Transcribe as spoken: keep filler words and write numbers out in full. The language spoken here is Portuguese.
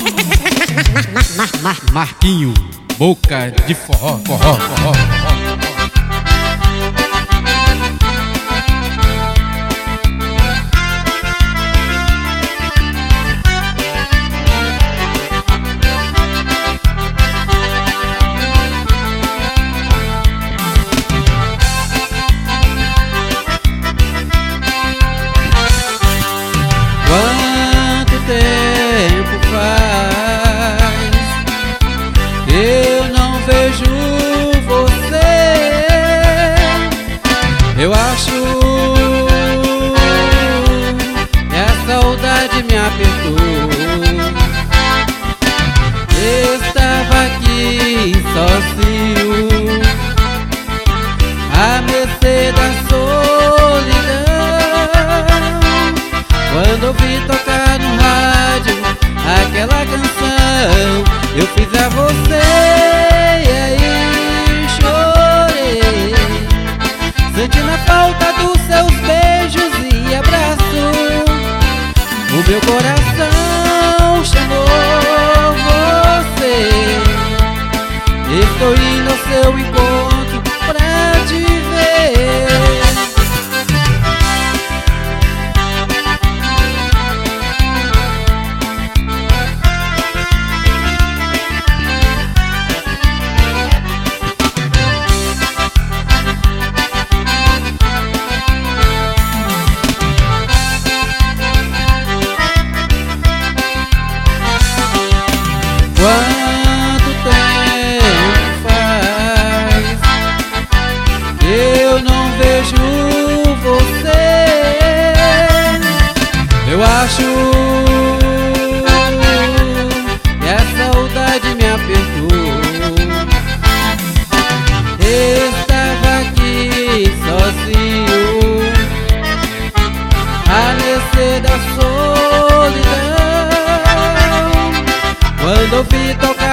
Marquinho, boca de forró, forró, forró, forró. Quanto tempo faz eu não vejo você? Eu acho que a saudade me apertou. Estava aqui sozinho, à mercê da solidão. Quando ouvi tocar no rádio aquela canção, eu fiz a você e aí chorei, sentindo a falta dos seus beijos e abraços. O meu coração chamou você. Estou indo ao seu encontro pra te ver. Quanto tempo faz eu não vejo você? Eu acho que a saudade me apertou. Estava aqui sozinho, à mercê da solidão. Quando ouvi tocar